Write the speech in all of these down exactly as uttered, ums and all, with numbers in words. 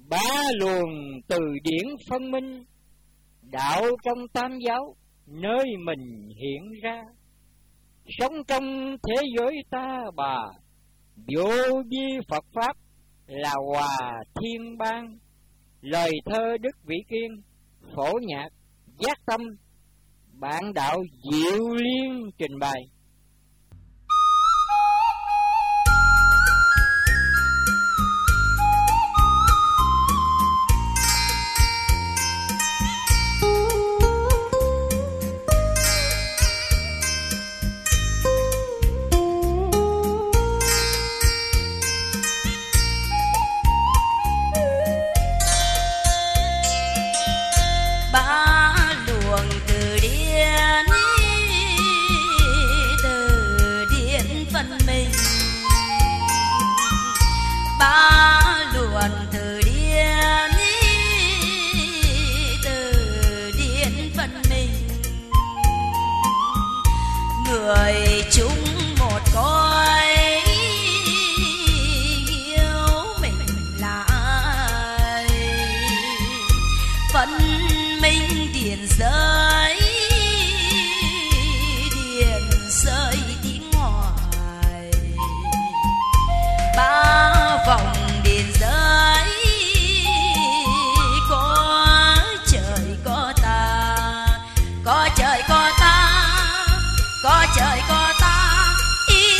ba luồng từ điển phân minh, đạo trong tam giáo nơi mình hiện ra. Sống trong thế giới ta bà, vô vi Phật Pháp là hòa thiên bang. Lời thơ Đức Vĩ Kiên, phổ nhạc Giác Tâm, bạn đạo Diệu Liên trình bày. Người chung một cõi, hiểu mình là ai. Phân minh điển giới, điển giới tiếng hoài. Ba vòng điển giới, có trời có ta, có trời có ta, có trời có ta. Ý,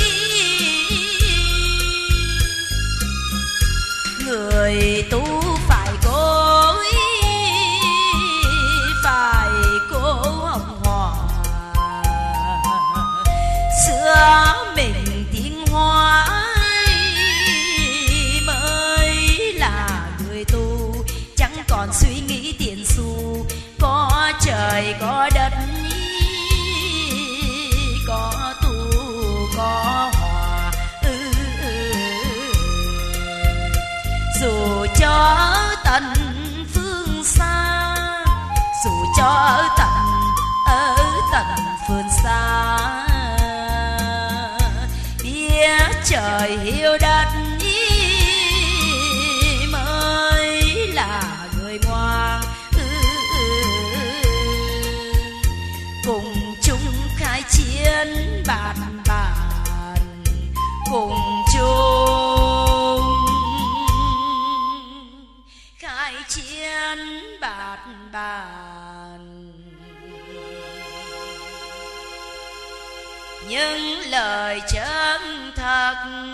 người tu phải cố, phải cố hồng hòa. Xưa mình tiến hóa mới là người tu, chẳng còn suy nghĩ tiền xu. Có trời có đất, có tu có hòa. ừ, ừ. Dù cho ở tận phương xa, dù cho ở tận ở tận phương xa, biết trời hiểu đất mới là người ngoan. ừ, ừ. Cùng chung khai chiến bàn bàn, cùng chung khai chiến bàn bàn. Những lời chân thật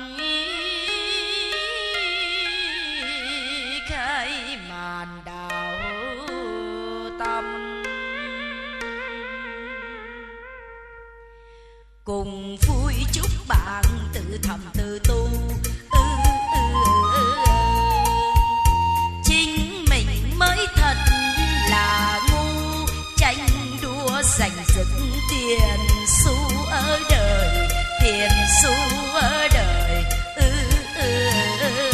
khai màn đạo tâm, cùng vui chúc bạn tự thầm tự tu. ừ, ừ, ừ, ừ. Chính mình mới thật là ngu, tranh đua giành giật tiền xu ở đời, tiền xu ở đời. ừ, ừ, ừ.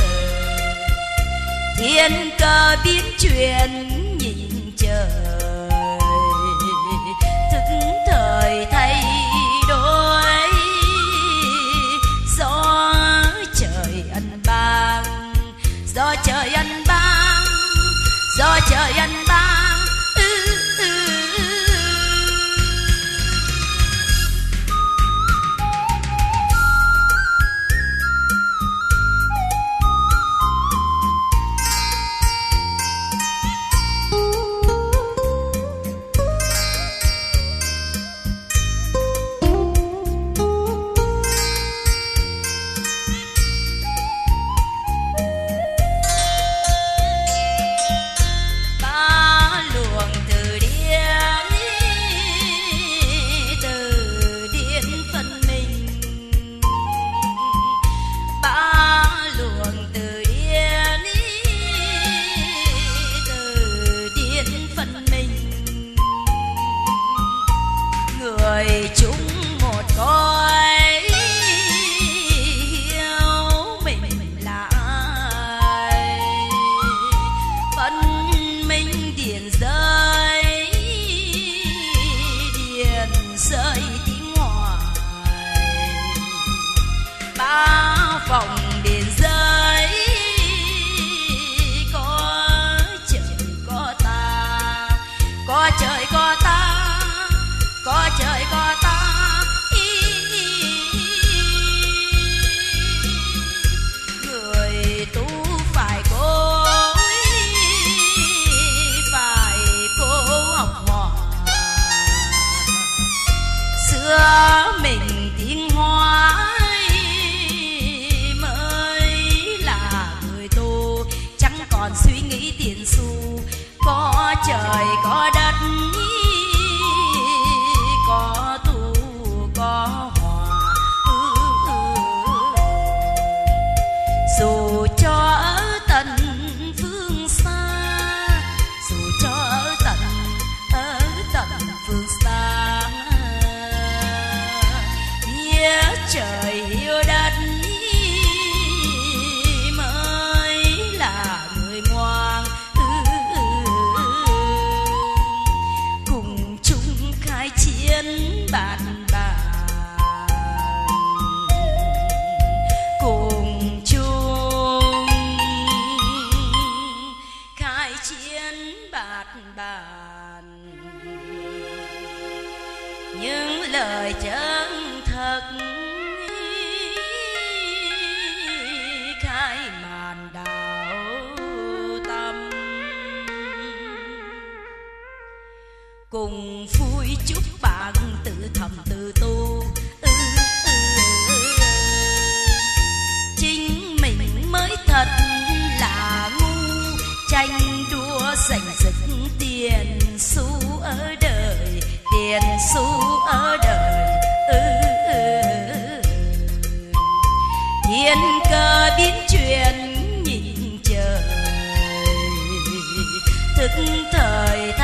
Thiên cơ biến chuyển nhìn trời, thức thời thay đổi. Do trời ân ban, do trời ân ban, do trời ân ban. ừ, ừ. Ba còn suy nghĩ tiền xu. Có trời có đất, có tu có hòa. Dù cho ở tận phương xa, dù cho ở tận ở tận phương xa, nghĩa trời yêu đất mới là người ngoan. Cùng chung khai chiến bàn bàn, cùng chung khai chiến bạt bàn. Những lời chân thật khai màn đạo tâm, cùng vui chúc bạn tự thầm tự tu. Ừ, ừ, ừ. Chính mình mới thật là ngu, tranh đua giành giật tiền xu ở đời, tiền xu ở đời. Ừ, ừ, ừ. Thiên cơ biến chuyển nhìn trời, thức thời